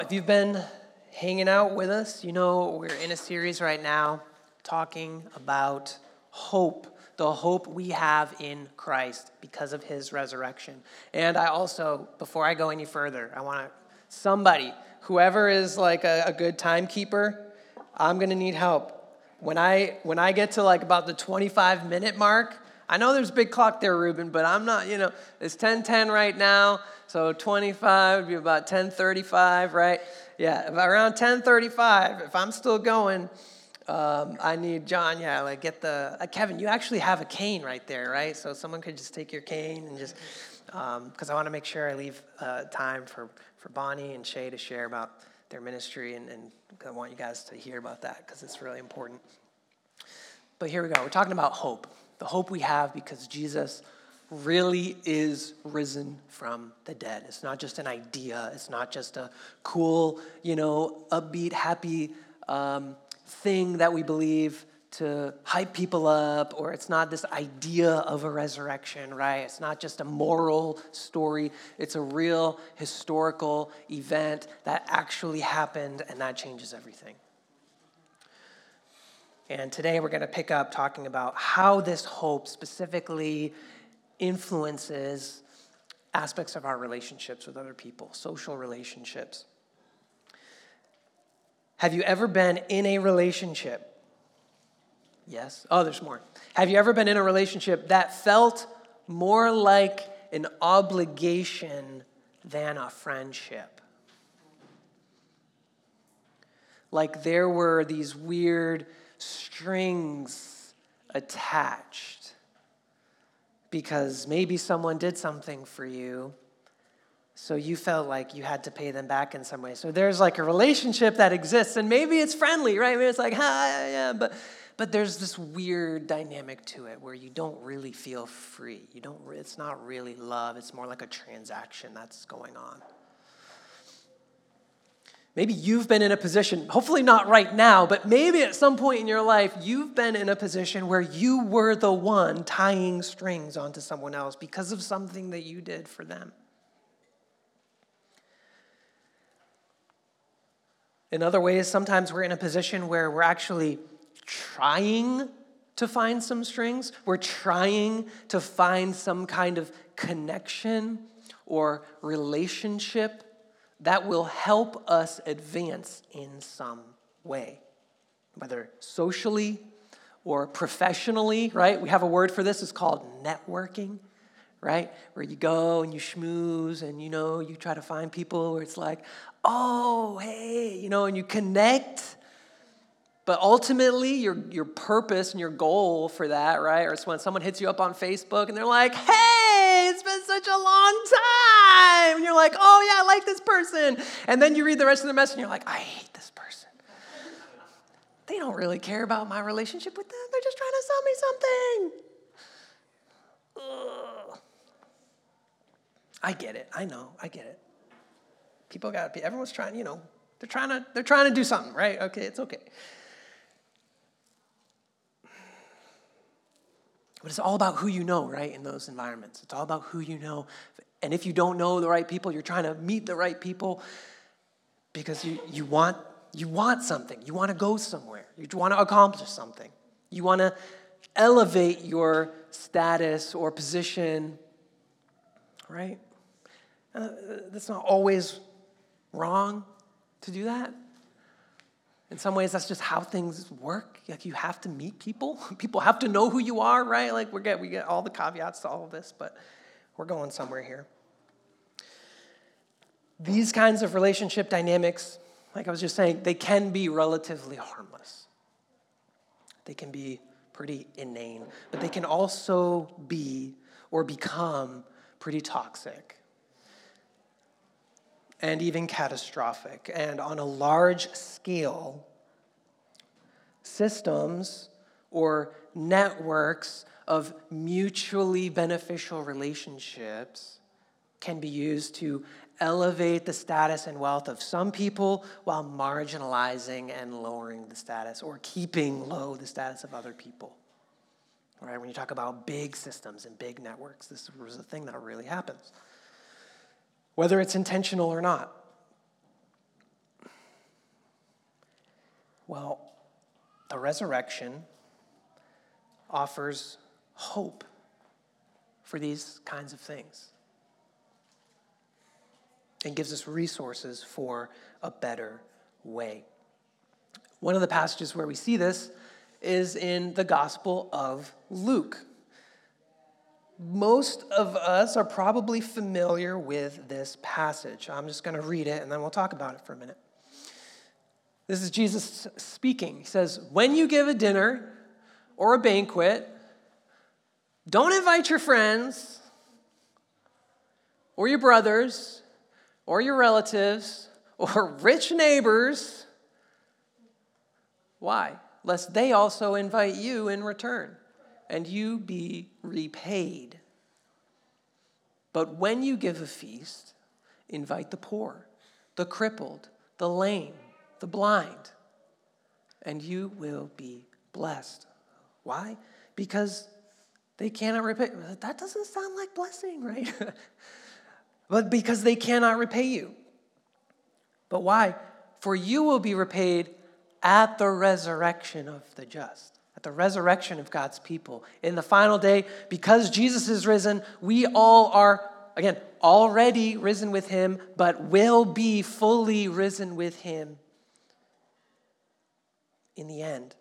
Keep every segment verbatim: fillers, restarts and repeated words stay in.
If you've been hanging out with us, you know we're in a series right now talking about hope, the hope we have in Christ because of his resurrection. And I also, before I go any further, I want to, somebody, whoever is like a, a good timekeeper, I'm going to need help. When I when I get to like about the twenty-five minute mark, I know there's a big clock there, Ruben, but I'm not, you know, it's ten ten right now, so twenty-five would be about ten thirty-five, right? Yeah, if around ten thirty-five, if I'm still going, um, I need John, yeah, like get the, uh, Kevin, you actually have a cane right there, right? So someone could just take your cane and just, because um, I want to make sure I leave uh, time for, for Bonnie and Shay to share about their ministry, and, and I want you guys to hear about that because it's really important. But here we go. We're talking about hope. The hope we have because Jesus really is risen from the dead. It's not just an idea. It's not just a cool, you know, upbeat, happy um, thing that we believe to hype people up, or it's not this idea of a resurrection, right? It's not just a moral story. It's a real historical event that actually happened, and that changes everything. And today we're going to pick up talking about how this hope specifically influences aspects of our relationships with other people, social relationships. Have you ever been in a relationship? Yes. Oh, there's more. Have you ever been in a relationship that felt more like an obligation than a friendship? Like there were these weird strings attached because maybe someone did something for you, so you felt like you had to pay them back in some way. So there's like a relationship that exists, and maybe it's friendly, right? Maybe it's like, hi, yeah, but but there's this weird dynamic to it where you don't really feel free. You don't. It's not really love. It's more like a transaction that's going on. Maybe you've been in a position, hopefully not right now, but maybe at some point in your life, you've been in a position where you were the one tying strings onto someone else because of something that you did for them. In other ways, sometimes we're in a position where we're actually trying to find some strings. We're trying to find some kind of connection or relationship that will help us advance in some way, whether socially or professionally, right? We have a word for this. It's called networking, right? Where you go and you schmooze and, you know, you try to find people where it's like, oh, hey, you know, and you connect. But ultimately, your your purpose and your goal for that, right? Or it's when someone hits you up on Facebook and they're like, hey, it's been such a long time. And you're like, oh, yeah, I like this person. And then you read the rest of the message and you're like, I hate this person. They don't really care about my relationship with them. They're just trying to sell me something. Ugh. I get it. I know. I get it. People got to be, everyone's trying, you know, they're trying to, they're trying to do something, right? Okay, it's okay. But it's all about who you know, right, in those environments. It's all about who you know. And if you don't know the right people, you're trying to meet the right people because you, you want you want something. You want to go somewhere. You want to accomplish something. You want to elevate your status or position, right? Uh, that's not always wrong to do that. In some ways, that's just how things work. Like you have to meet people. People have to know who you are, right? Like we get we get all the caveats to all of this, but we're going somewhere here. These kinds of relationship dynamics, like I was just saying, they can be relatively harmless. They can be pretty inane, but they can also be or become pretty toxic and even catastrophic. And on a large scale, systems or networks of mutually beneficial relationships can be used to elevate the status and wealth of some people while marginalizing and lowering the status or keeping low the status of other people. All right, when you talk about big systems and big networks, this is a thing that really happens, whether it's intentional or not. Well, the resurrection offers hope for these kinds of things and gives us resources for a better way. One of the passages where we see this is in the Gospel of Luke. Most of us are probably familiar with this passage. I'm just going to read it and then we'll talk about it for a minute. This is Jesus speaking. He says, when you give a dinner or a banquet, don't invite your friends or your brothers or your relatives or rich neighbors. Why? Lest they also invite you in return and you be repaid. But when you give a feast, invite the poor, the crippled, the lame, the blind, and you will be blessed. Why? Because they cannot repay. That doesn't sound like blessing, right? But because they cannot repay you. But why? For you will be repaid at the resurrection of the just, at the resurrection of God's people. In the final day, because Jesus is risen, we all are, again, already risen with him, but will be fully risen with him in the end.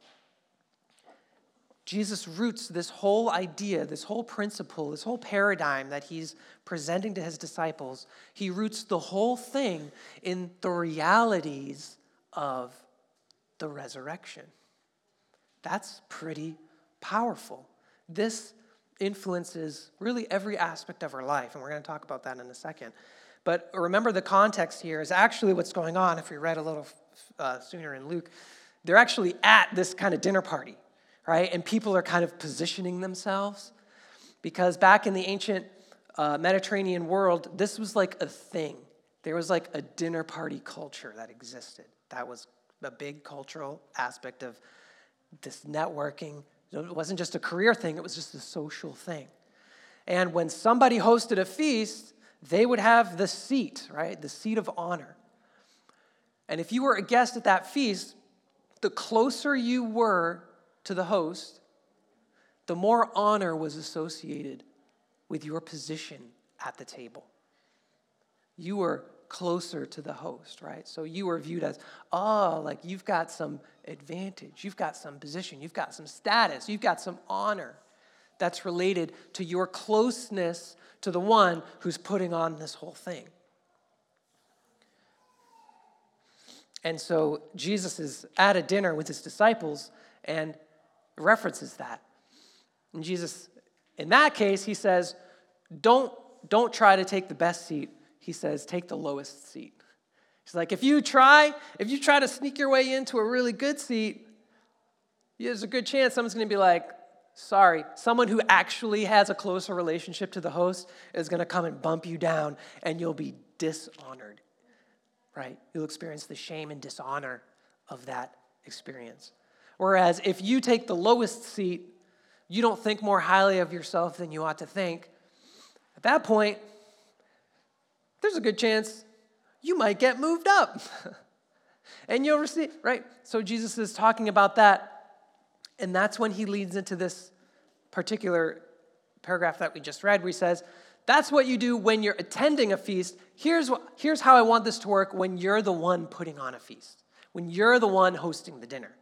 Jesus roots this whole idea, this whole principle, this whole paradigm that he's presenting to his disciples. He roots the whole thing in the realities of the resurrection. That's pretty powerful. This influences really every aspect of our life, and we're going to talk about that in a second. But remember, the context here is actually what's going on. If we read a little uh, sooner in Luke, they're actually at this kind of dinner party, right? And people are kind of positioning themselves because back in the ancient uh, Mediterranean world, this was like a thing. There was like a dinner party culture that existed. That was a big cultural aspect of this networking. It wasn't just a career thing, it was just a social thing. And when somebody hosted a feast, they would have the seat, right? The seat of honor. And if you were a guest at that feast, the closer you were to the host, the more honor was associated with your position at the table. You were closer to the host, right? So you were viewed as, oh, like you've got some advantage, you've got some position, you've got some status, you've got some honor that's related to your closeness to the one who's putting on this whole thing. And so Jesus is at a dinner with his disciples and references that. And Jesus, in that case, he says, don't, don't try to take the best seat. He says, take the lowest seat. He's like, if you try, if you try to sneak your way into a really good seat, there's a good chance someone's going to be like, sorry. Someone who actually has a closer relationship to the host is going to come and bump you down, and you'll be dishonored, right? You'll experience the shame and dishonor of that experience. Whereas if you take the lowest seat, you don't think more highly of yourself than you ought to think. At that point, there's a good chance you might get moved up. And you'll receive, right? So Jesus is talking about that. And that's when he leads into this particular paragraph that we just read, where he says, that's what you do when you're attending a feast. Here's what, here's how I want this to work when you're the one putting on a feast, when you're the one hosting the dinner.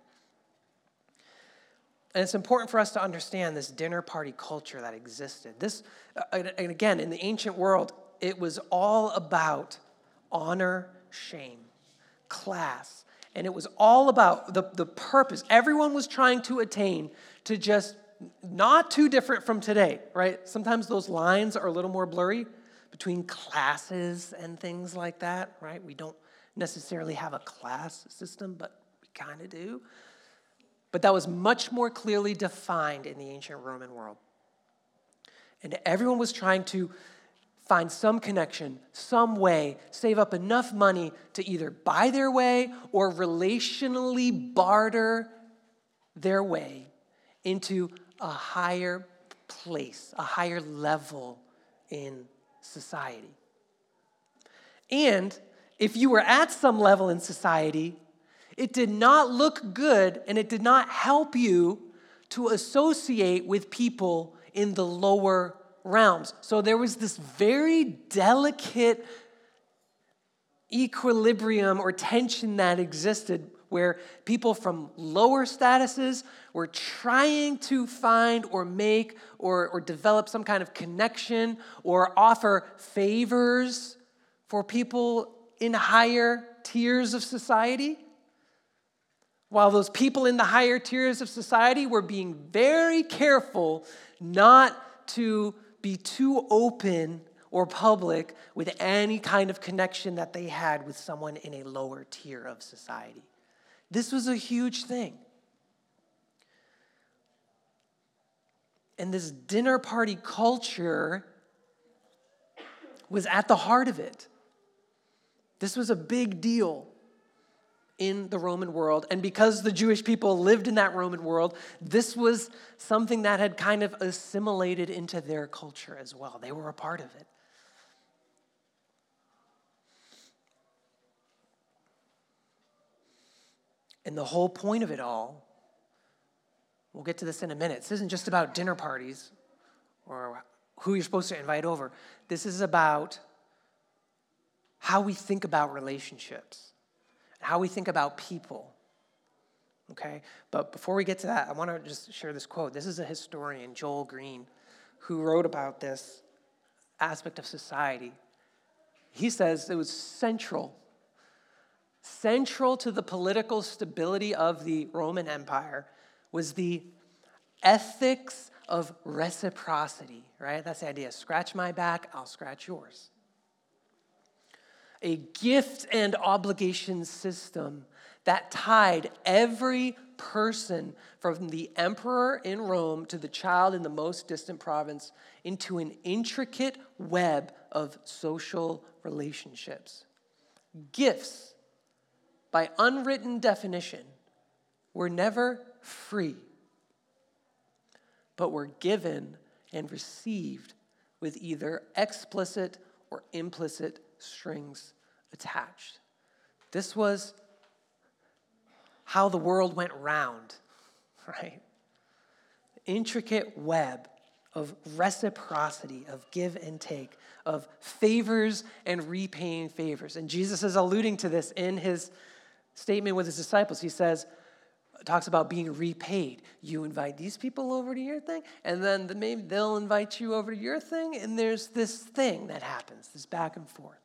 And it's important for us to understand this dinner party culture that existed. This, and again, in the ancient world, it was all about honor, shame, class. And it was all about the, the purpose. Everyone was trying to attain to just not too different from today, right? Sometimes those lines are a little more blurry between classes and things like that, right? We don't necessarily have a class system, but we kind of do. But that was much more clearly defined in the ancient Roman world. And everyone was trying to find some connection, some way, save up enough money to either buy their way or relationally barter their way into a higher place, a higher level in society. And if you were at some level in society, It did not look good, and it did not help you to associate with people in the lower realms. So there was this very delicate equilibrium or tension that existed where people from lower statuses were trying to find or make or, or develop some kind of connection or offer favors for people in higher tiers of society, while those people in the higher tiers of society were being very careful not to be too open or public with any kind of connection that they had with someone in a lower tier of society. This was a huge thing. And this dinner party culture was at the heart of it. This was a big deal in the Roman world. And because the Jewish people lived in that Roman world, this was something that had kind of assimilated into their culture as well. They were a part of it. And the whole point of it all, we'll get to this in a minute. This isn't just about dinner parties or who you're supposed to invite over. This is about how we think about relationships, how we think about people. Okay? But before we get to that, I want to just share this quote. This is a historian, Joel Green, who wrote about this aspect of society. He says it was central Central to the political stability of the Roman Empire was the ethics of reciprocity, right? That's the idea. Scratch my back, I'll scratch yours. A gift and obligation system that tied every person from the emperor in Rome to the child in the most distant province into an intricate web of social relationships. Gifts, by unwritten definition, were never free, but were given and received with either explicit or implicit strings attached. This was how the world went round, right? Intricate web of reciprocity, of give and take, of favors and repaying favors. And Jesus is alluding to this in his statement with his disciples. He says, talks about being repaid. You invite these people over to your thing, and then the, maybe they'll invite you over to your thing, and there's this thing that happens, this back and forth.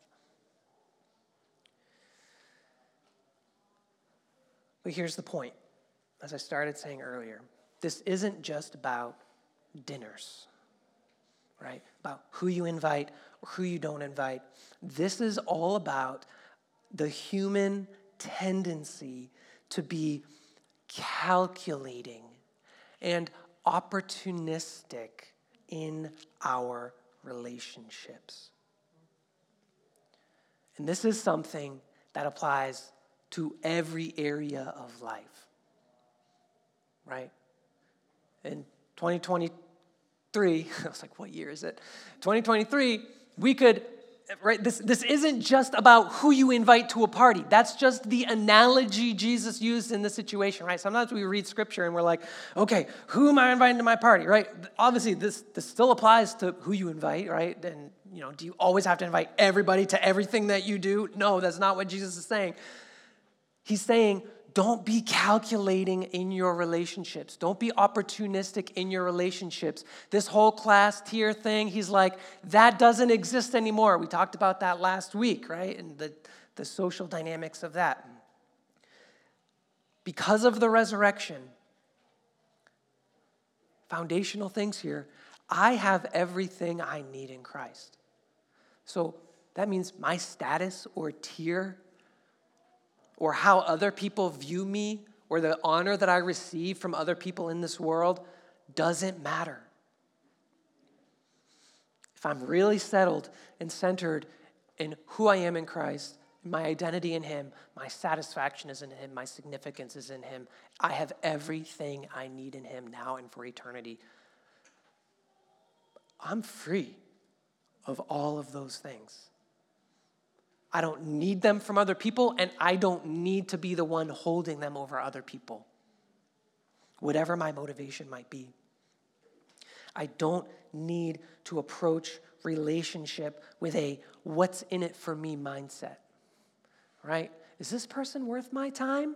But here's the point, as I started saying earlier. This isn't just about dinners, right? About who you invite or who you don't invite. This is all about the human tendency to be calculating and opportunistic in our relationships. And this is something that applies to every area of life, right? In twenty twenty-three, I was like, what year is it? twenty twenty-three, we could Right, this, this isn't just about who you invite to a party. That's just the analogy Jesus used in this situation, right? Sometimes we read scripture and we're like, okay, who am I inviting to my party, right? Obviously, this, this still applies to who you invite, right? And, you know, do you always have to invite everybody to everything that you do? No, that's not what Jesus is saying. He's saying, don't be calculating in your relationships. Don't be opportunistic in your relationships. This whole class tier thing, he's like, that doesn't exist anymore. We talked about that last week, right? And the, the social dynamics of that. Because of the resurrection, foundational things here, I have everything I need in Christ. So that means my status or tier or how other people view me, or the honor that I receive from other people in this world doesn't matter. If I'm really settled and centered in who I am in Christ, my identity in him, my satisfaction is in him, my significance is in him, I have everything I need in him now and for eternity. I'm free of all of those things. I don't need them from other people, and I don't need to be the one holding them over other people, whatever my motivation might be. I don't need to approach relationship with a what's in it for me mindset, right? Is this person worth my time?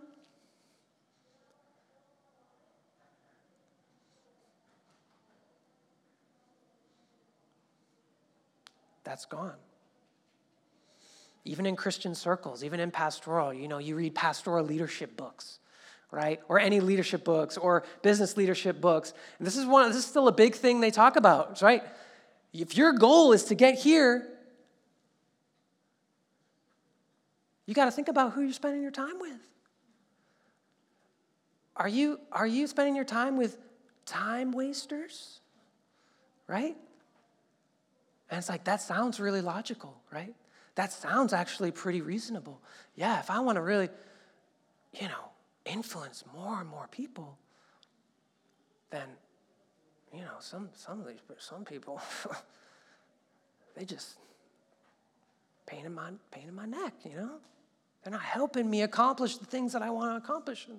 That's gone. Even in Christian circles, even in pastoral, you know, you read pastoral leadership books, right? Or any leadership books or business leadership books. And this is one, this is still a big thing they talk about, right? If your goal is to get here, you got to think about who you're spending your time with. Are you, are you spending your time with time wasters, right? And it's like, that sounds really logical, right? That sounds actually pretty reasonable. Yeah, if I want to really, you know, influence more and more people, then, you know, some some of these some people, they just pain in my pain in my neck, you know? They're not helping me accomplish the things that I want to accomplish.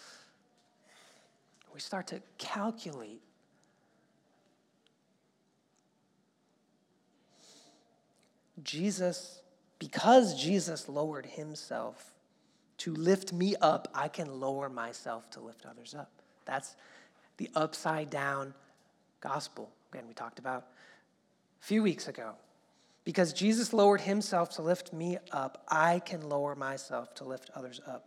We start to calculate. Jesus, because Jesus lowered himself to lift me up, I can lower myself to lift others up. That's the upside down gospel. Again, we talked about a few weeks ago. Because Jesus lowered himself to lift me up, I can lower myself to lift others up.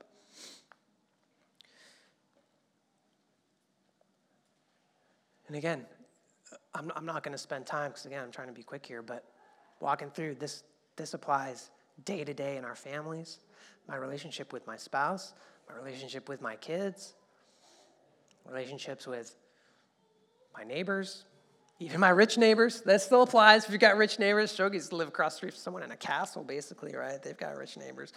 And again, I'm, I'm not going to spend time, because again, I'm trying to be quick here, but walking through this, this applies day to day in our families, my relationship with my spouse, my relationship with my kids, relationships with my neighbors, even my rich neighbors. That still applies. If you've got rich neighbors, Shogi's live across the street from someone in a castle, basically, right? They've got rich neighbors.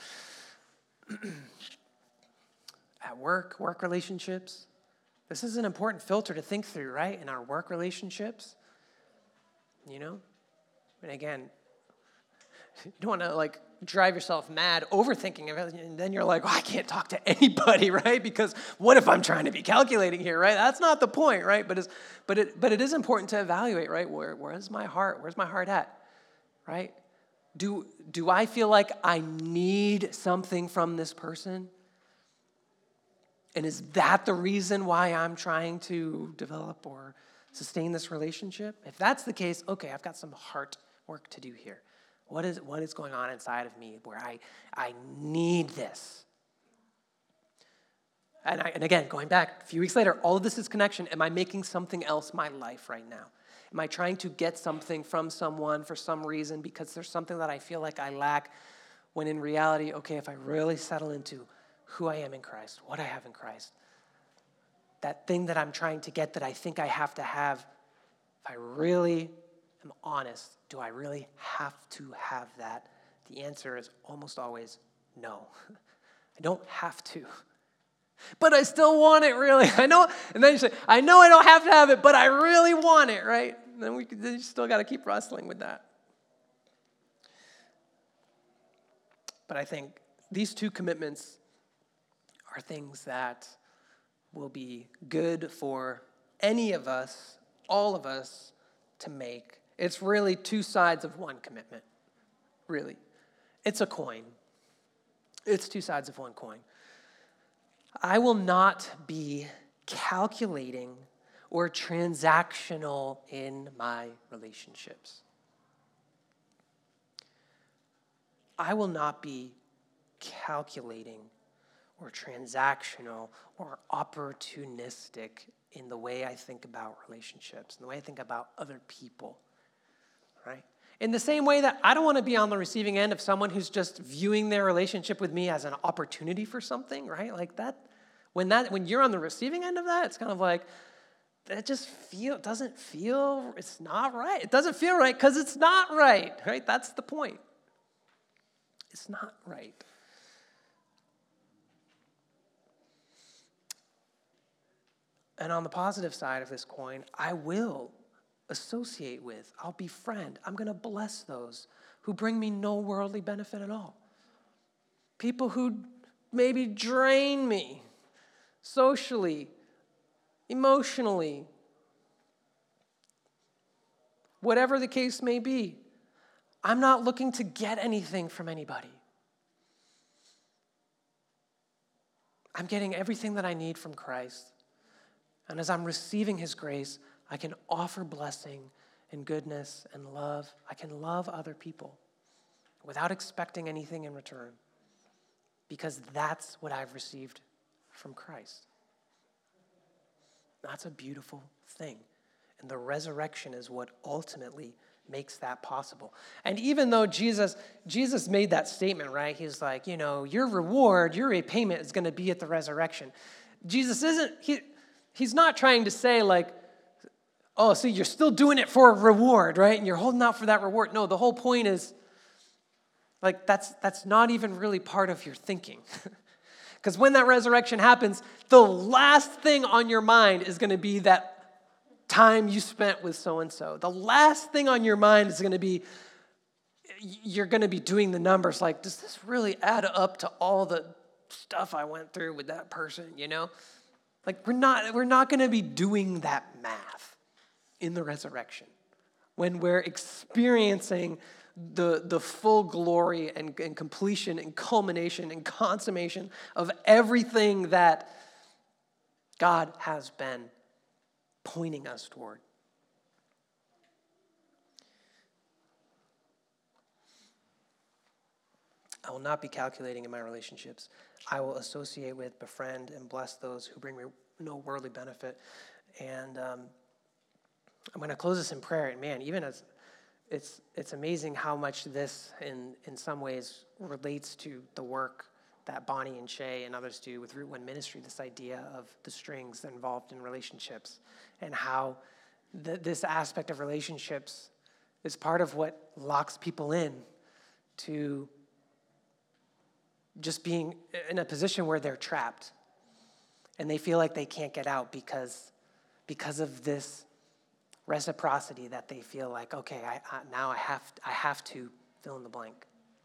At work, work relationships. This is an important filter to think through, right? In our work relationships, you know? And again, you don't want to like drive yourself mad overthinking it, and then you're like, oh, I can't talk to anybody, right? Because what if I'm trying to be calculating here, right? That's not the point, right? But it's, but it but it is important to evaluate, right? Where where's my heart? Where's my heart at? Right? Do do I feel like I need something from this person? And is that the reason why I'm trying to develop or sustain this relationship? If that's the case, okay, I've got some heart work to do here. What is what is going on inside of me where I, I need this? And, I, and again, going back a few weeks later, all of this is connection. Am I making something else my life right now? Am I trying to get something from someone for some reason because there's something that I feel like I lack, when in reality, okay, if I really settle into who I am in Christ, what I have in Christ, that thing that I'm trying to get that I think I have to have, if I really am honest, do I really have to have that? The answer is almost always no. I don't have to. But I still want it, really. I know, and then you say, I know I don't have to have it, but I really want it, right? And then we then you still got to keep wrestling with that. But I think these two commitments are things that will be good for any of us, all of us, to make. It's really two sides of one commitment, really. It's a coin. It's two sides of one coin. I will not be calculating or transactional in my relationships. I will not be calculating or transactional or opportunistic in the way I think about relationships, in the way I think about other people, right? In the same way that I don't want to be on the receiving end of someone who's just viewing their relationship with me as an opportunity for something, right? Like that, when that, when you're on the receiving end of that, it's kind of like, it just feel, doesn't feel, it's not right. It doesn't feel right because it's not right, right? That's the point. It's not right. And on the positive side of this coin, I will associate with, I'll befriend, I'm going to bless those who bring me no worldly benefit at all. people who maybe drain me socially, emotionally, whatever the case may be. I'm not looking to get anything from anybody. I'm getting everything that I need from Christ. And as I'm receiving his grace, I can offer blessing and goodness and love. I can love other people without expecting anything in return, because that's what I've received from Christ. That's a beautiful thing. And the resurrection is what ultimately makes that possible. And even though Jesus, Jesus made that statement, right? He's like, you know, your reward, your repayment is going to be at the resurrection. Jesus isn't, he, he's not trying to say like, oh, so you're still doing it for a reward, right? And you're holding out for that reward. No, the whole point is, like, that's, that's not even really part of your thinking. Because when that resurrection happens, the last thing on your mind is going to be that time you spent with so-and-so. The last thing on your mind is going to be, you're going to be doing the numbers like, does this really add up to all the stuff I went through with that person, you know? Like, we're not, we're not going to be doing that math in the resurrection when we're experiencing the, the full glory and, and completion and culmination and consummation of everything that God has been pointing us toward. I will not be calculating in my relationships. I will associate with, befriend, and bless those who bring me no worldly benefit. And um, I'm going to close this in prayer. And man, even as it's it's amazing how much this, in in some ways, relates to the work that Bonnie and Shay and others do with Root One Ministry, this idea of the strings involved in relationships, and how the, this aspect of relationships is part of what locks people in to just being in a position where they're trapped and they feel like they can't get out because, because of this reciprocity that they feel like, okay, I, I, now I have, I have to fill in the blank.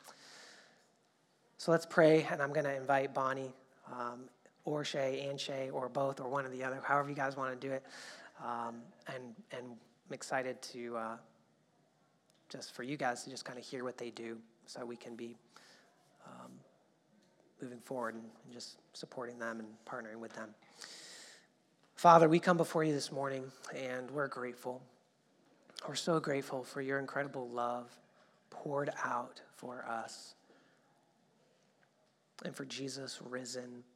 So let's pray, and I'm going to invite Bonnie um, or Shay and Shay or both or one or the other, however you guys want to do it. Um, and, and I'm excited to uh, just for you guys to just kind of hear what they do so we can be um, moving forward and, and just supporting them and partnering with them. Father, we come before you this morning, and we're grateful. We're so grateful for your incredible love poured out for us, and for Jesus risen.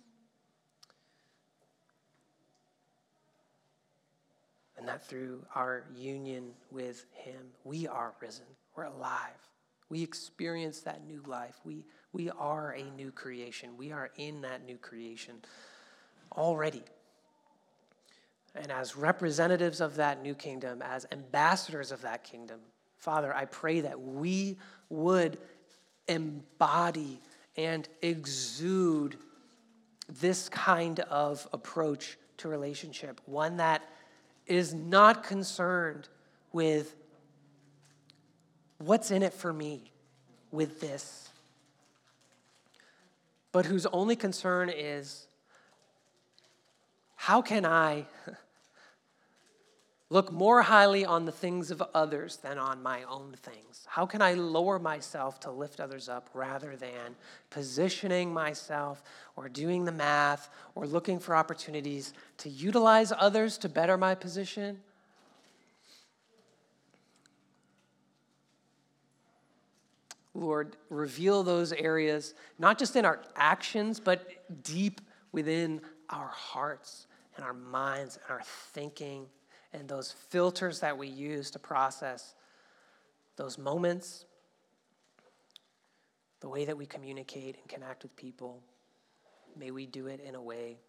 And that through our union with him, we are risen. We're alive. We experience that new life. We, we are a new creation. We are in that new creation already. And as representatives of that new kingdom, as ambassadors of that kingdom, Father, I pray that we would embody and exude this kind of approach to relationship, one that is not concerned with what's in it for me with this, but whose only concern is, how can I look more highly on the things of others than on my own things? How can I lower myself to lift others up rather than positioning myself or doing the math or looking for opportunities to utilize others to better my position? Lord, reveal those areas, not just in our actions, but deep within our hearts and our minds and our thinking, and those filters that we use to process those moments, the way that we communicate and connect with people. May we do it in a way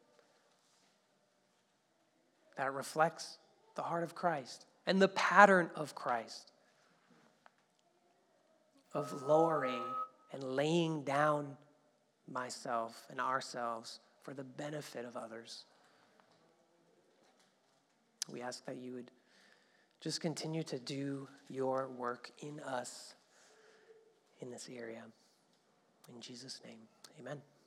that reflects the heart of Christ and the pattern of Christ of lowering and laying down myself and ourselves for the benefit of others. We ask that you would just continue to do your work in us in this area. In Jesus' name, amen.